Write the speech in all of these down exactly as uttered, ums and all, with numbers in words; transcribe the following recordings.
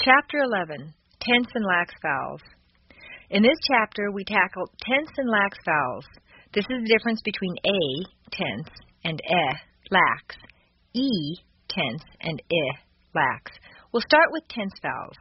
Chapter eleven, Tense and Lax Vowels. In this chapter, we tackle tense and lax vowels. This is the difference between A, tense, and eh, lax, E, tense, and I, lax. We'll start with tense vowels.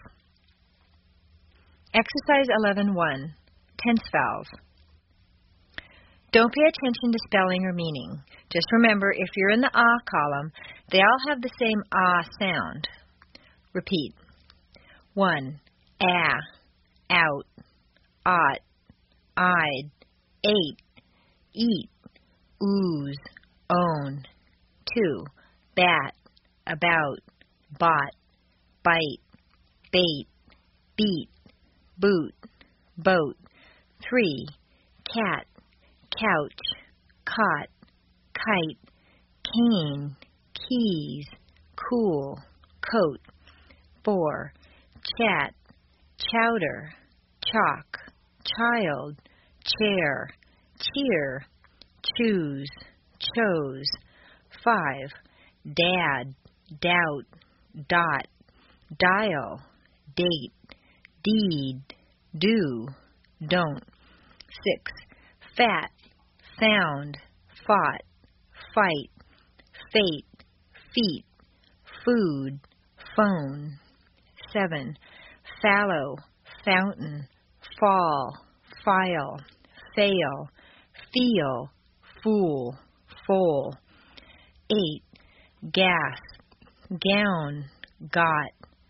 Exercise eleven one, Tense Vowels. Don't pay attention to spelling or meaning. Just remember, if you're in the ah column, they all have the same ah sound. Repeat. One, ah, out, ought, I'd, ate, eat, ooze, own. Two, bat, about, bought, bite, bait, beat, boot, boat. Three, cat, couch, caught, kite, cane, keys, cool, coat. Four, chat, chowder, chalk, child, chair, cheer, choose, chose. Five, dad, doubt, dot, dial, date, deed, do, don't. Six, fat, found, fought, fight, fate, feet, food, phone. Seven, fallow, fountain, fall, file, fail, feel, fool, foal. Eight, gas, gown, got,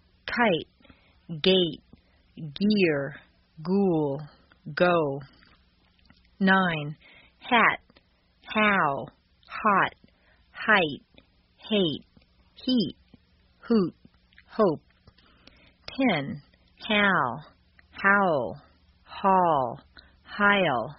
kite, gate, gear, ghoul, go. Nine, hat, how, hot, height, hate, heat, hoot, hope. Ten, hal, howl, haul, heil,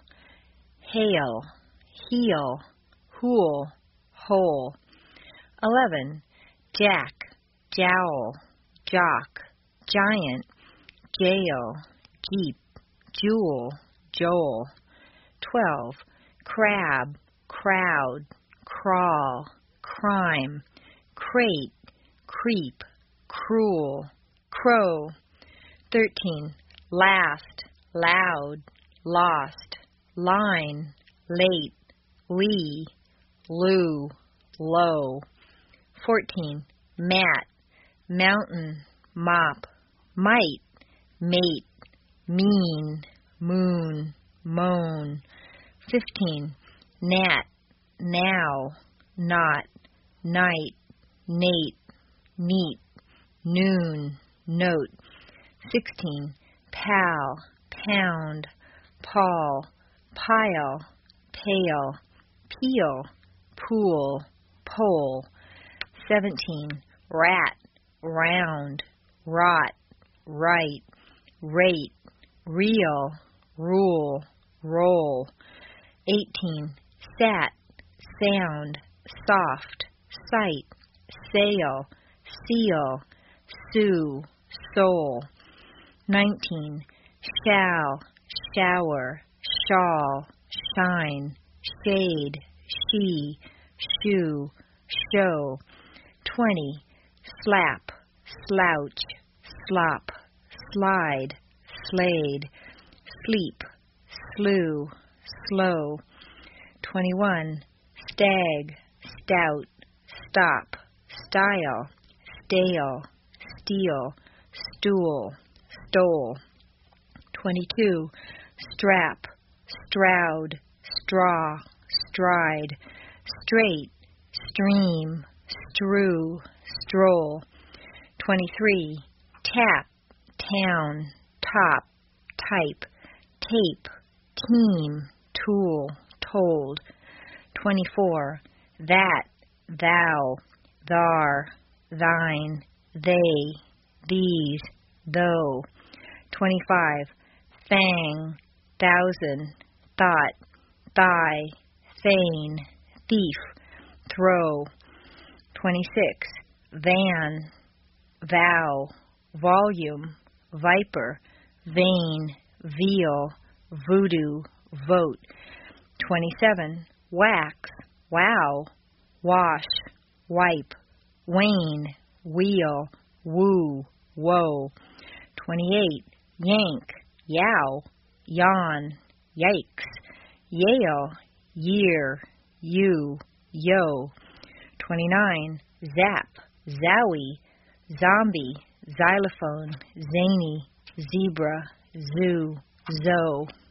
hail, heel, hool, hole. Eleven, jack, jowl, jock, giant, jail, jeep, jewel, joel. Twelve, crab, crowd, crawl, crime, crate, creep, cruel, crow. Thirteen, last, loud, lost, line, late, lee, loo, low. Fourteen, mat, mountain, mop, might, mate, mean, moon, moan. Fifteen, gnat, now, not, night, Nate, neat, noon, note. Sixteen, pal, pound, paul, pile, pale, peel, pool, pole. Seventeen, rat, round, rot, right, rate, real, rule, roll. Eighteen, sat, sound, soft, sight, sail, seal, sue, soul. Nineteen, shall, shower, shawl, shine, shade, she, shoe, show. Twenty, slap, slouch, slop, slide, slade, sleep, slew, slow. Twenty-one, stag, stout, stop, style, stale, steal, stool, stole. Twenty-two, strap, stroud, straw, stride, straight, stream, strew, stroll. Twenty-three, tap, town, top, type, tape, team, tool, told. Twenty-four, that, thou, thar, thine, they, these, though. Twenty-five, thang, thousand, thought, thigh, thane, thief, throw. Twenty-six, van, vow, volume, viper, vein, veal, voodoo, vote. Twenty-seven, wax, wow, wash, wipe, wane, wheel, woo, whoa. twenty-eight, yank, yow, yawn, yikes, yale, year, you, yo. twenty-nine, zap, zowie, zombie, xylophone, zany, zebra, zoo, zo.